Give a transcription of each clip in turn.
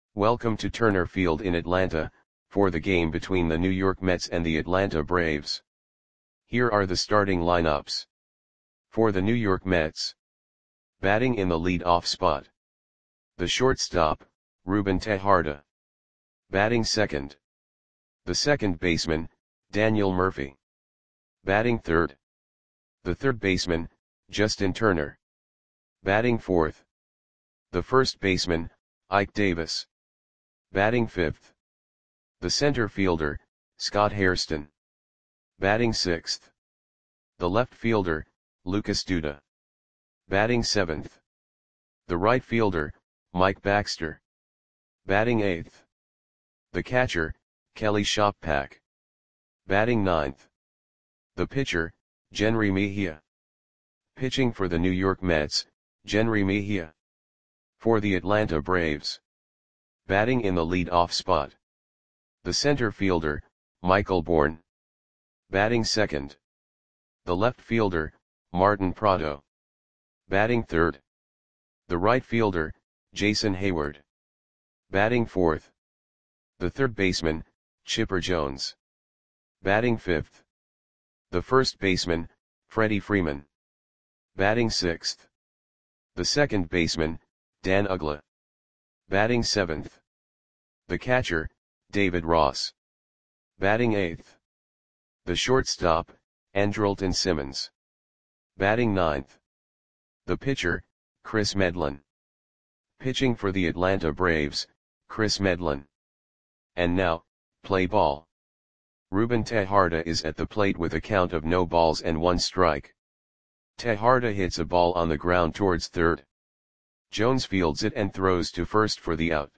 Welcome to Turner Field in Atlanta, for the game between the New York Mets and the Atlanta Braves. Here are the starting lineups. For the New York Mets. Batting in the lead-off spot. The shortstop, Ruben Tejada. Batting second. The second baseman, Daniel Murphy. Batting third. The third baseman, Justin Turner. Batting fourth. The first baseman, Ike Davis. Batting fifth. The center fielder, Scott Hairston. Batting sixth. The left fielder, Lucas Duda. Batting seventh. The right fielder, Mike Baxter. Batting eighth. The catcher, Kelly Shoppak. Batting ninth. The pitcher, Jenrry Mejia. Pitching for the New York Mets, Jenrry Mejia. For the Atlanta Braves. Batting in the lead-off spot. The center fielder, Michael Bourn. Batting second. The left fielder, Martin Prado. Batting third. The right fielder, Jason Heyward. Batting fourth. The third baseman, Chipper Jones. Batting fifth. The first baseman, Freddie Freeman. Batting sixth. The second baseman, Dan Uggla. Batting seventh. The catcher, David Ross. Batting eighth. The shortstop, Andrelton Simmons. Batting ninth. The pitcher, Kris Medlen. Pitching for the Atlanta Braves, Kris Medlen. And now, play ball. Ruben Tejada is at the plate with a count of no balls and 1 strike. Tejada hits a ball on the ground towards third. Jones fields it and throws to first for the out.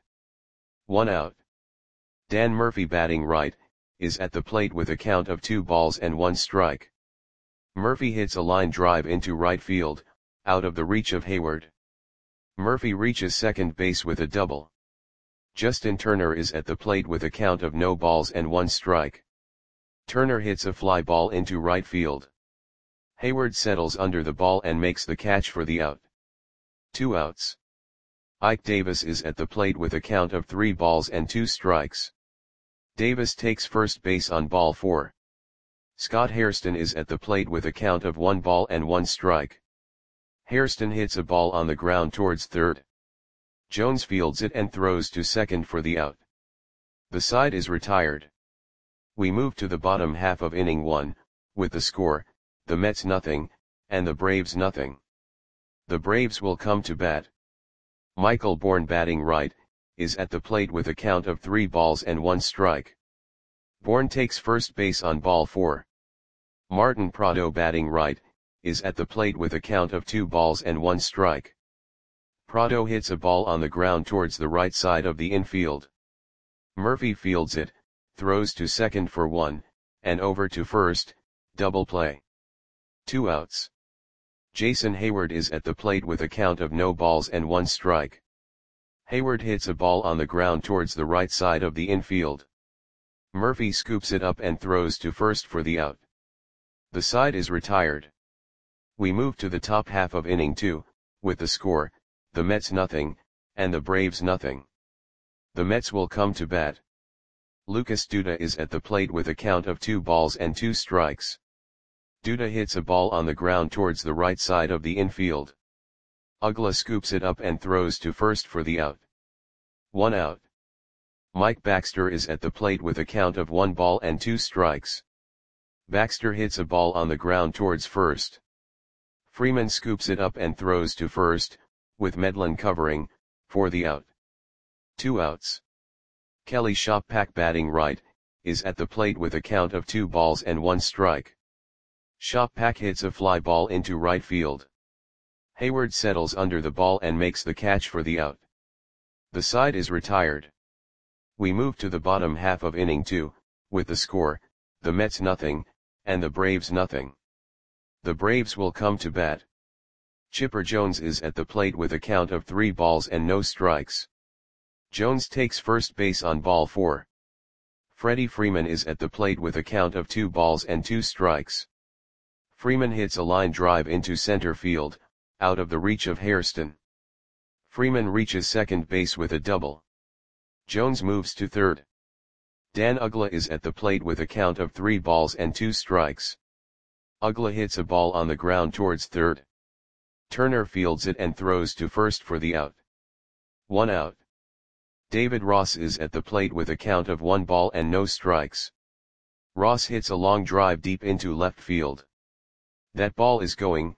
1 out. Dan Murphy, batting right, is at the plate with a count of 2 balls and 1 strike. Murphy hits a line drive into right field, out of the reach of Heyward. Murphy reaches second base with a double. Justin Turner is at the plate with a count of no balls and 1 strike. Turner hits a fly ball into right field. Heyward settles under the ball and makes the catch for the out. 2 outs. Ike Davis is at the plate with a count of 3 balls and 2 strikes. Davis takes first base on ball 4. Scott Hairston is at the plate with a count of 1 ball and 1 strike. Hairston hits a ball on the ground towards third. Jones fields it and throws to second for the out. The side is retired. We move to the bottom half of inning 1, with the score, the Mets nothing, and the Braves nothing. The Braves will come to bat. Michael Bourn, batting right, is at the plate with a count of 3 balls and 1 strike. Bourn takes first base on ball 4. Martin Prado, batting right, is at the plate with a count of 2 balls and 1 strike. Prado hits a ball on the ground towards the right side of the infield. Murphy fields it, throws to second for 1, and over to first, double play. 2 outs. Jason Heyward is at the plate with a count of no balls and 1 strike. Heyward hits a ball on the ground towards the right side of the infield. Murphy scoops it up and throws to first for the out. The side is retired. We move to the top half of inning 2, with the score, the Mets nothing, and the Braves nothing. The Mets will come to bat. Lucas Duda is at the plate with a count of 2 balls and 2 strikes. Duda hits a ball on the ground towards the right side of the infield. Uggla scoops it up and throws to first for the out. 1 out. Mike Baxter is at the plate with a count of 1 ball and 2 strikes. Baxter hits a ball on the ground towards first. Freeman scoops it up and throws to first, with Medlen covering, for the out. 2 outs. Kelly Shoppak, batting right, is at the plate with a count of 2 balls and 1 strike. Shoppak hits a fly ball into right field. Heyward settles under the ball and makes the catch for the out. The side is retired. We move to the bottom half of inning 2, with the score, the Mets nothing, and the Braves nothing. The Braves will come to bat. Chipper Jones is at the plate with a count of 3 balls and no strikes. Jones takes first base on ball 4. Freddie Freeman is at the plate with a count of 2 balls and 2 strikes. Freeman hits a line drive into center field, out of the reach of Hairston. Freeman reaches second base with a double. Jones moves to third. Dan Uggla is at the plate with a count of 3 balls and 2 strikes. Uggla hits a ball on the ground towards third. Turner fields it and throws to first for the out. 1 out. David Ross is at the plate with a count of 1 ball and no strikes. Ross hits a long drive deep into left field. That ball is gone.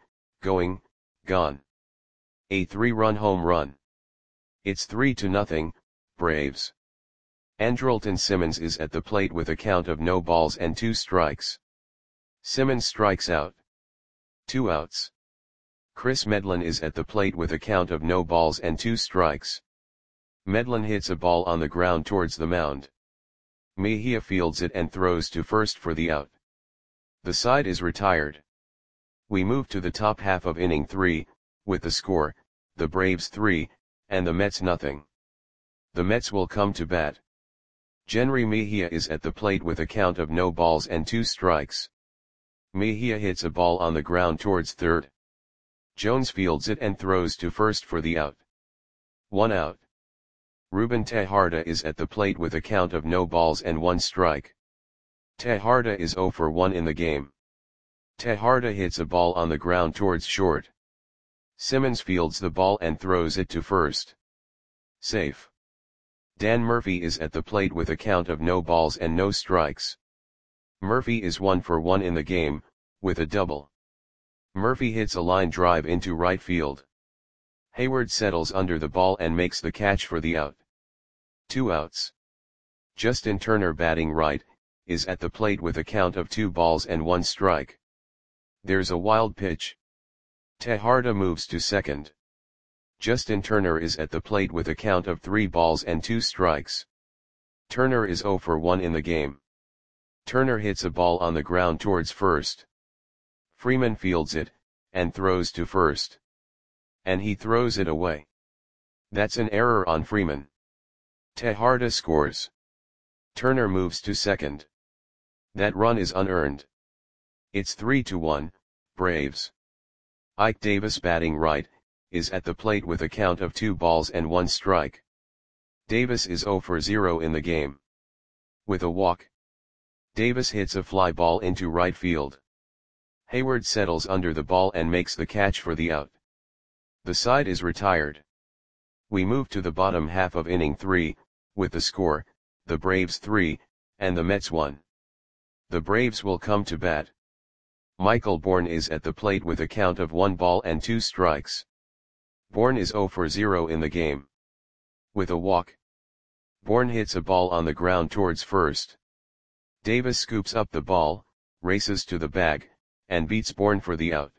A 3-run home run. It's 3-0, Braves. Andrelton Simmons is at the plate with a count of no balls and 2 strikes. Simmons strikes out. 2 outs. Chris Medlen is at the plate with a count of no balls and 2 strikes. Medlen hits a ball on the ground towards the mound. Mejia fields it and throws to first for the out. The side is retired. We move to the top half of inning 3, with the score, the Braves 3, and the Mets nothing. The Mets will come to bat. Jenrry Mejia is at the plate with a count of no balls and 2 strikes. Mejia hits a ball on the ground towards third. Jones fields it and throws to first for the out. 1 out. Ruben Tejada is at the plate with a count of no balls and 1 strike. Tejada is 0 for 1 in the game. Tejada hits a ball on the ground towards short. Simmons fields the ball and throws it to first. Safe. Dan Murphy is at the plate with a count of no balls and no strikes. Murphy is 1 for 1 in the game, with a double. Murphy hits a line drive into right field. Hayward settles under the ball and makes the catch for the out. 2 outs. Justin Turner, batting right, is at the plate with a count of 2 balls and 1 strike. There's a wild pitch. Tejada moves to second. Justin Turner is at the plate with a count of 3 balls and 2 strikes. Turner is 0 for 1 in the game. Turner hits a ball on the ground towards first. Freeman fields it, and throws to first. And he throws it away. That's an error on Freeman. Tejada scores. Turner moves to second. That run is unearned. It's 3-1, Braves. Ike Davis, batting right, is at the plate with a count of 2 balls and 1 strike. Davis is 0 for 0 in the game. With a walk. Davis hits a fly ball into right field. Hayward settles under the ball and makes the catch for the out. The side is retired. We move to the bottom half of inning 3, with the score, the Braves 3, and the Mets 1. The Braves will come to bat. Michael Bourn is at the plate with a count of 1 ball and 2 strikes. Bourn is 0 for 0 in the game. With a walk. Bourn hits a ball on the ground towards first. Davis scoops up the ball, races to the bag, and beats Bourn for the out.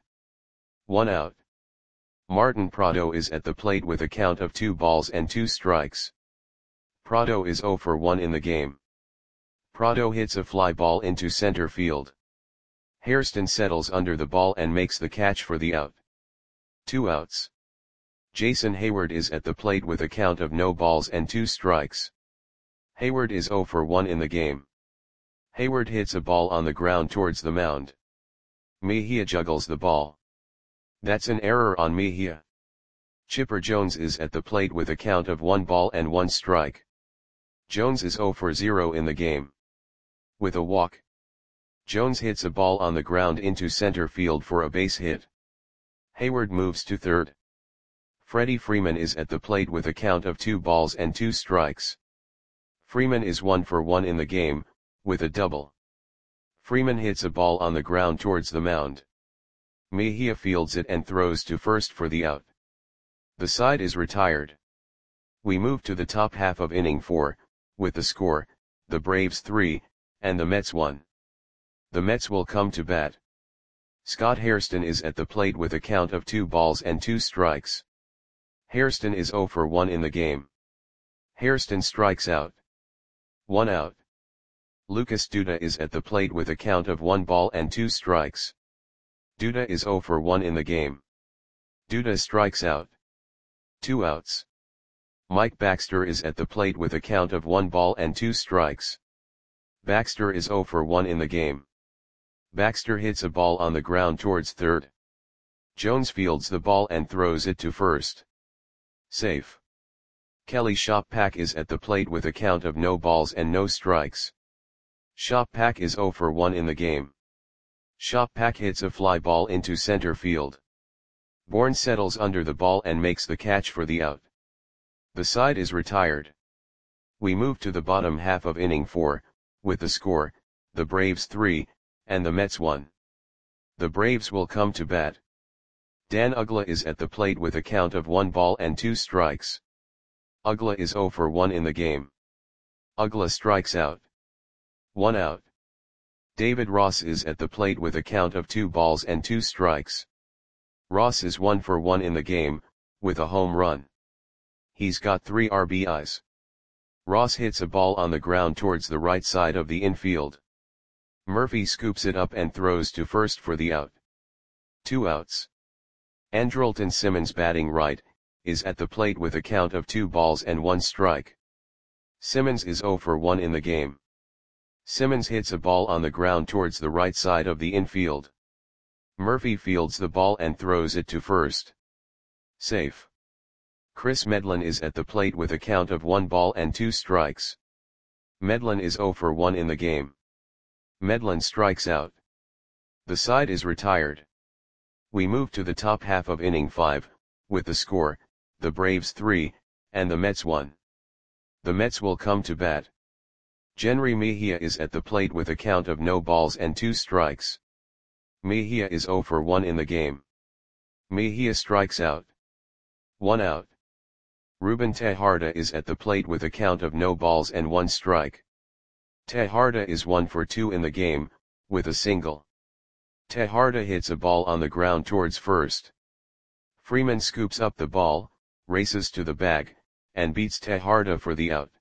1 out. Martin Prado is at the plate with a count of 2 balls and 2 strikes. Prado is 0 for 1 in the game. Prado hits a fly ball into center field. Hairston settles under the ball and makes the catch for the out. 2 outs. Jason Hayward is at the plate with a count of no balls and 2 strikes. Hayward is 0 for 1 in the game. Hayward hits a ball on the ground towards the mound. Mejia juggles the ball. That's an error on Mejia. Chipper Jones is at the plate with a count of 1 ball and 1 strike. Jones is 0 for 0 in the game. With a walk. Jones hits a ball on the ground into center field for a base hit. Hayward moves to third. Freddie Freeman is at the plate with a count of 2 balls and 2 strikes. Freeman is 1 for 1 in the game, with a double. Freeman hits a ball on the ground towards the mound. Mejia fields it and throws to first for the out. The side is retired. We move to the top half of inning 4, with the score, the Braves 3, and the Mets 1. The Mets will come to bat. Scott Hairston is at the plate with a count of 2 balls and 2 strikes. Hairston is 0 for 1 in the game. Hairston strikes out. 1 out. Lucas Duda is at the plate with a count of 1 ball and 2 strikes. Duda is 0 for 1 in the game. Duda strikes out. 2 outs. Mike Baxter is at the plate with a count of 1 ball and 2 strikes. Baxter is 0 for 1 in the game. Baxter hits a ball on the ground towards third. Jones fields the ball and throws it to first. Safe. Kelly Shoppak is at the plate with a count of no balls and no strikes. Shoppak is 0 for 1 in the game. Shoppak hits a fly ball into center field. Bourne settles under the ball and makes the catch for the out. The side is retired. We move to the bottom half of inning 4, with the score, the Braves 3, and the Mets 1. The Braves will come to bat. Dan Uggla is at the plate with a count of 1 ball and 2 strikes. Uggla is 0 for 1 in the game. Uggla strikes out. 1 out. David Ross is at the plate with a count of 2 balls and 2 strikes. Ross is 1 for 1 in the game, with a home run. He's got 3 RBIs. Ross hits a ball on the ground towards the right side of the infield. Murphy scoops it up and throws to first for the out. 2 outs. Andrelton Simmons, batting right, is at the plate with a count of 2 balls and 1 strike. Simmons is 0 for 1 in the game. Simmons hits a ball on the ground towards the right side of the infield. Murphy fields the ball and throws it to first. Safe. Chris Medlen is at the plate with a count of 1 ball and 2 strikes. Medlen is 0 for 1 in the game. Medlen strikes out. The side is retired. We move to the top half of inning 5, with the score, the Braves 3, and the Mets 1. The Mets will come to bat. Jenrry Mejia is at the plate with a count of no balls and 2 strikes. Mejia is 0 for 1 in the game. Mejia strikes out. 1 out. Ruben Tejada is at the plate with a count of no balls and 1 strike. Tejada is 1 for 2 in the game, with a single. Tejada hits a ball on the ground towards first. Freeman scoops up the ball, races to the bag, and beats Tejada for the out.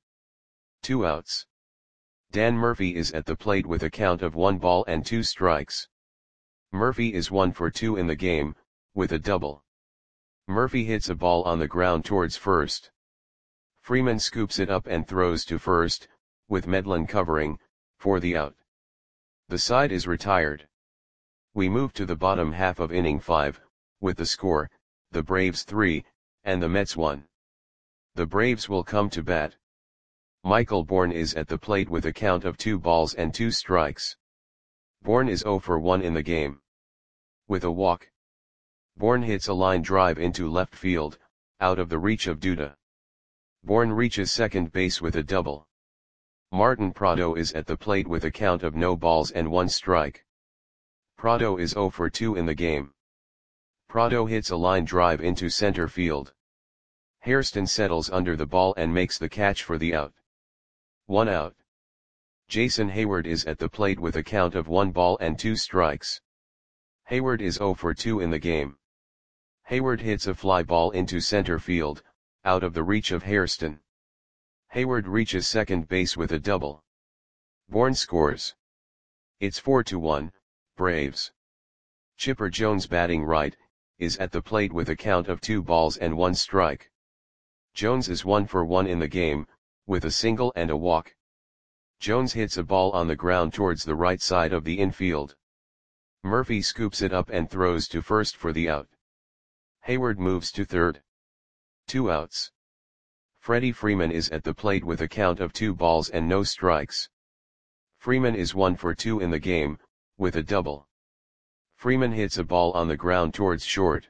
2 outs. Dan Murphy is at the plate with a count of 1 ball and 2 strikes. Murphy is 1 for 2 in the game, with a double. Murphy hits a ball on the ground towards first. Freeman scoops it up and throws to first, with Medlen covering, for the out. The side is retired. We move to the bottom half of inning 5, with the score, the Braves 3, and the Mets 1. The Braves will come to bat. Michael Bourne is at the plate with a count of 2 balls and 2 strikes. Bourne is 0 for 1 in the game. With a walk. Bourne hits a line drive into left field, out of the reach of Duda. Bourne reaches second base with a double. Martin Prado is at the plate with a count of no balls and 1 strike. Prado is 0 for 2 in the game. Prado hits a line drive into center field. Hairston settles under the ball and makes the catch for the out. 1 out. Jason Hayward is at the plate with a count of 1 ball and 2 strikes. Hayward is 0 for 2 in the game. Hayward hits a fly ball into center field, out of the reach of Hairston. Hayward reaches second base with a double. Bourne scores. It's 4-1, Braves. Chipper Jones, batting right, is at the plate with a count of 2 balls and 1 strike. Jones is 1 for 1 in the game, with a single and a walk. Jones hits a ball on the ground towards the right side of the infield. Murphy scoops it up and throws to first for the out. Hayward moves to third. 2 outs. Freddie Freeman is at the plate with a count of 2 balls and no strikes. Freeman is 1 for 2 in the game, with a double. Freeman hits a ball on the ground towards short.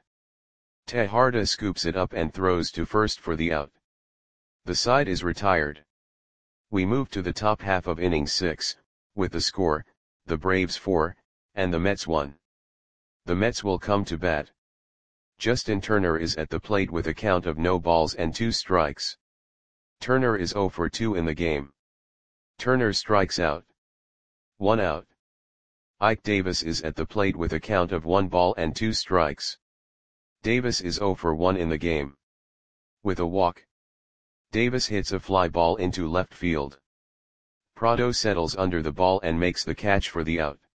Tejada scoops it up and throws to first for the out. The side is retired. We move to the top half of inning 6, with the score, the Braves 4, and the Mets 1. The Mets will come to bat. Justin Turner is at the plate with a count of no balls and 2 strikes. Turner is 0 for 2 in the game. Turner strikes out. 1 out. Ike Davis is at the plate with a count of 1 ball and 2 strikes. Davis is 0 for 1 in the game. With a walk. Davis hits a fly ball into left field. Prado settles under the ball and makes the catch for the out.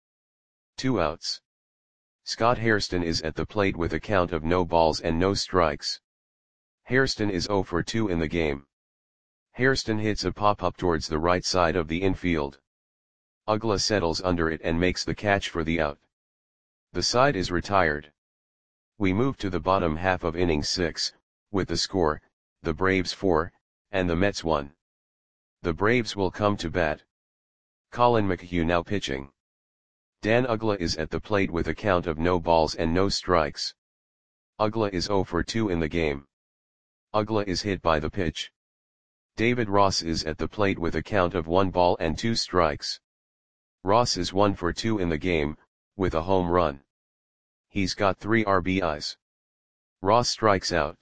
2 outs. Scott Hairston is at the plate with a count of no balls and no strikes. Hairston is 0 for 2 in the game. Hairston hits a pop-up towards the right side of the infield. Uggla settles under it and makes the catch for the out. The side is retired. We move to the bottom half of inning 6, with the score, the Braves 4, and the Mets 1. The Braves will come to bat. Colin McHugh now pitching. Dan Uggla is at the plate with a count of no balls and no strikes. Uggla is 0 for 2 in the game. Uggla is hit by the pitch. David Ross is at the plate with a count of 1 ball and 2 strikes. Ross is 1 for 2 in the game, with a home run. He's got 3 RBIs. Ross strikes out.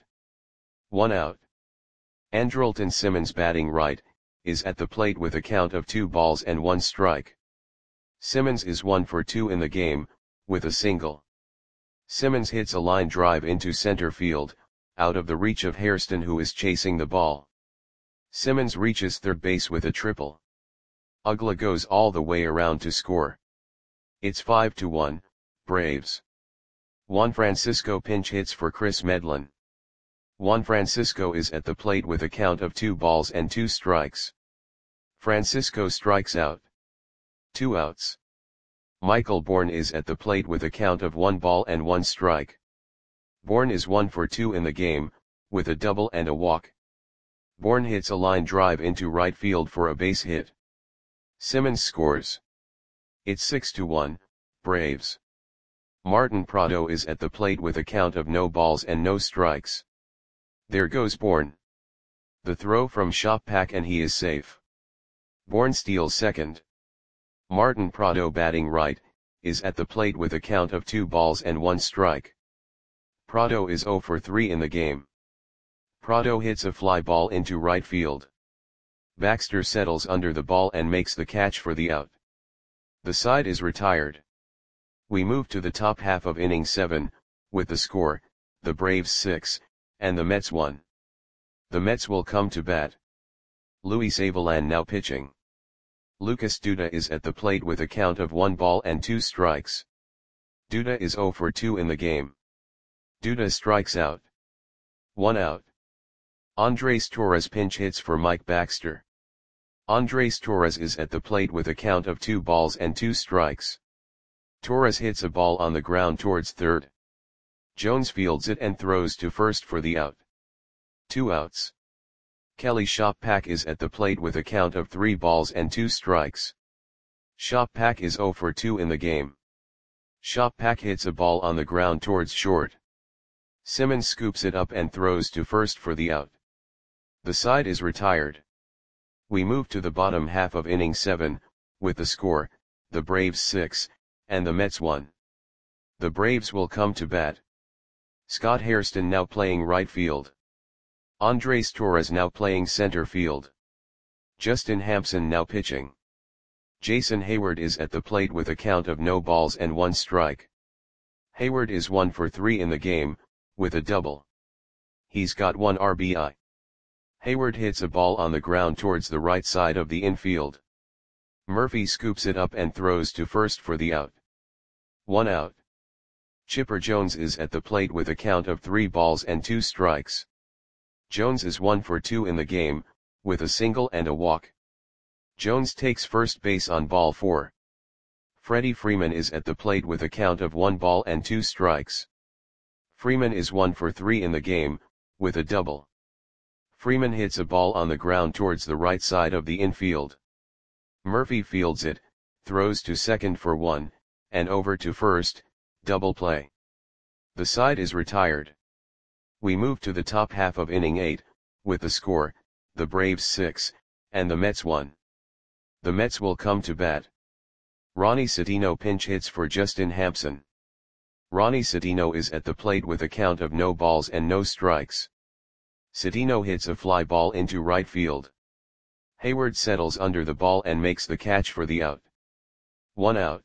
1 out. Andrelton Simmons batting right, is at the plate with a count of 2 balls and 1 strike. Simmons is 1 for 2 in the game, with a single. Simmons hits a line drive into center field, out of the reach of Hairston, who is chasing the ball. Simmons reaches third base with a triple. Uggla goes all the way around to score. It's 5-1, Braves. Juan Francisco pinch hits for Chris Medlin. Juan Francisco is at the plate with a count of 2 balls and 2 strikes. Francisco strikes out. 2 outs. Michael Bourne is at the plate with a count of 1 ball and 1 strike. Bourne is 1 for 2 in the game, with a double and a walk. Bourne hits a line drive into right field for a base hit. Simmons scores. It's 6-1, Braves. Martin Prado is at the plate with a count of no balls and no strikes. There goes Bourne. The throw from Shoppak and he is safe. Bourne steals second. Martin Prado batting right, is at the plate with a count of 2 balls and 1 strike. Prado is 0 for 3 in the game. Prado hits a fly ball into right field. Baxter settles under the ball and makes the catch for the out. The side is retired. We move to the top half of inning 7, with the score, the Braves 6, and the Mets 1. The Mets will come to bat. Luis Avilan now pitching. Lucas Duda is at the plate with a count of 1 ball and 2 strikes. Duda is 0 for 2 in the game. Duda strikes out. 1 out. Andres Torres pinch hits for Mike Baxter. Andres Torres is at the plate with a count of 2 balls and 2 strikes. Torres hits a ball on the ground towards third. Jones fields it and throws to first for the out. 2 outs. Kelly Shoppak is at the plate with a count of 3 balls and 2 strikes. Shoppak is 0 for 2 in the game. Shoppak hits a ball on the ground towards short. Simmons scoops it up and throws to first for the out. The side is retired. We move to the bottom half of inning 7, with the score, the Braves 6, and the Mets 1. The Braves will come to bat. Scott Hairston now playing right field. Andres Torres now playing center field. Justin Hampson now pitching. Jason Hayward is at the plate with a count of no balls and 1 strike. Hayward is 1 for 3 in the game, with a double. He's got 1 RBI. Hayward hits a ball on the ground towards the right side of the infield. Murphy scoops it up and throws to first for the out. 1 out. Chipper Jones is at the plate with a count of 3 balls and 2 strikes. Jones is 1 for 2 in the game, with a single and a walk. Jones takes first base on ball 4. Freddie Freeman is at the plate with a count of 1 ball and 2 strikes. Freeman is 1 for 3 in the game, with a double. Freeman hits a ball on the ground towards the right side of the infield. Murphy fields it, throws to second for 1, and over to first, double play. The side is retired. We move to the top half of inning 8, with the score, the Braves 6, and the Mets 1. The Mets will come to bat. Ronnie Cedeno pinch hits for Justin Hampson. Ronnie Cedeno is at the plate with a count of no balls and no strikes. Cedeno hits a fly ball into right field. Hayward settles under the ball and makes the catch for the out. 1 out.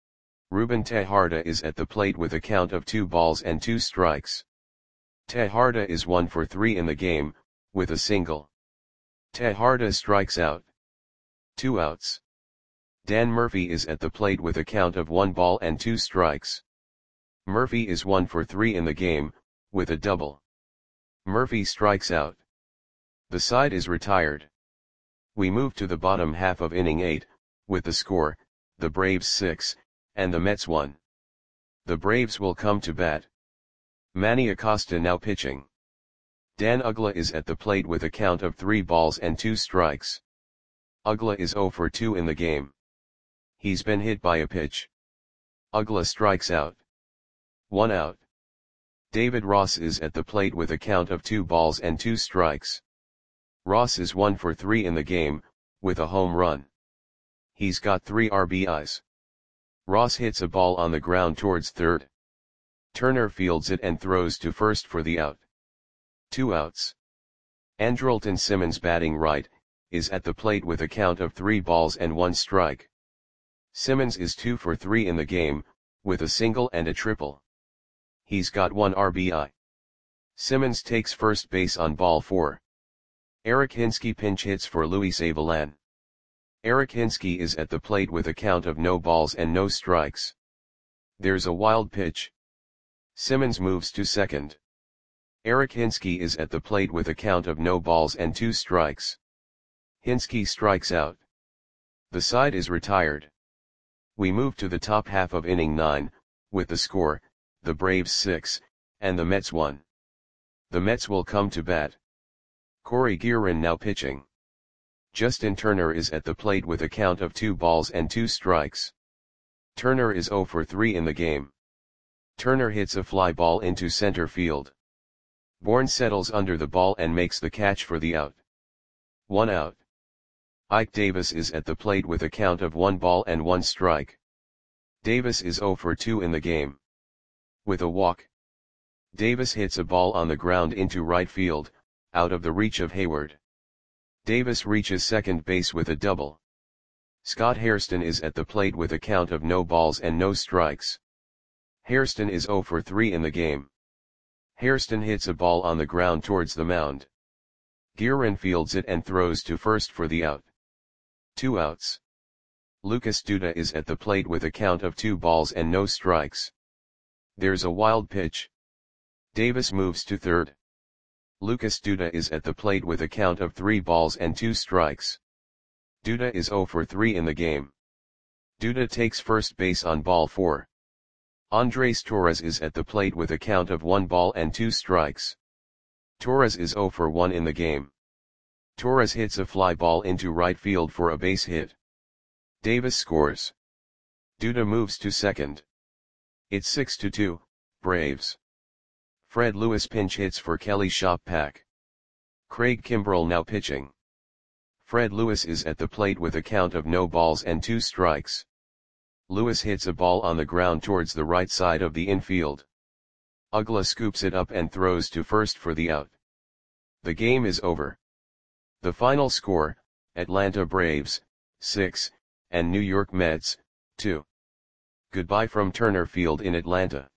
Ruben Tejada is at the plate with a count of 2 balls and 2 strikes. Tejada is 1 for 3 in the game, with a single. Tejada strikes out. 2 outs. Dan Murphy is at the plate with a count of 1 ball and 2 strikes. Murphy is 1 for 3 in the game, with a double. Murphy strikes out. The side is retired. We move to the bottom half of inning 8, with the score, the Braves 6, and the Mets 1. The Braves will come to bat. Manny Acosta now pitching. Dan Uggla is at the plate with a count of 3 balls and 2 strikes. Uggla is 0 for 2 in the game. He's been hit by a pitch. Uggla strikes out. 1 out. David Ross is at the plate with a count of 2 balls and 2 strikes. Ross is 1 for 3 in the game, with a home run. He's got 3 RBIs. Ross hits a ball on the ground towards third. Turner fields it and throws to first for the out. 2 outs. Andrelton Simmons, batting right, is at the plate with a count of 3 balls and 1 strike. Simmons is 2 for 3 in the game, with a single and a triple. He's got 1 RBI. Simmons takes first base on ball 4. Eric Hinske pinch hits for Luis Avilan. Eric Hinske is at the plate with a count of no balls and no strikes. There's a wild pitch. Simmons moves to second. Eric Hinske is at the plate with a count of no balls and 2 strikes. Hinske strikes out. The side is retired. We move to the top half of inning 9, with the score, the Braves 6, and the Mets 1. The Mets will come to bat. Corey Guerin now pitching. Justin Turner is at the plate with a count of 2 balls and 2 strikes. Turner is 0 for 3 in the game. Turner hits a fly ball into center field. Bourne settles under the ball and makes the catch for the out. 1 out. Ike Davis is at the plate with a count of 1 ball and 1 strike. Davis is 0 for 2 in the game. With a walk. Davis hits a ball on the ground into right field, out of the reach of Hayward. Davis reaches second base with a double. Scott Hairston is at the plate with a count of no balls and no strikes. Hairston is 0 for 3 in the game. Hairston hits a ball on the ground towards the mound. Guerin fields it and throws to first for the out. 2 outs. Lucas Duda is at the plate with a count of 2 balls and no strikes. There's a wild pitch. Davis moves to third. Lucas Duda is at the plate with a count of 3 balls and 2 strikes. Duda is 0 for 3 in the game. Duda takes first base on ball 4. Andres Torres is at the plate with a count of 1 ball and 2 strikes. Torres is 0 for 1 in the game. Torres hits a fly ball into right field for a base hit. Davis scores. Duda moves to second. It's 6-2, Braves. Fred Lewis pinch hits for Kelly Shoppack. Craig Kimbrell now pitching. Fred Lewis is at the plate with a count of no balls and 2 strikes. Lewis hits a ball on the ground towards the right side of the infield. Uggla scoops it up and throws to first for the out. The game is over. The final score, Atlanta Braves, 6, and New York Mets, 2. Goodbye from Turner Field in Atlanta.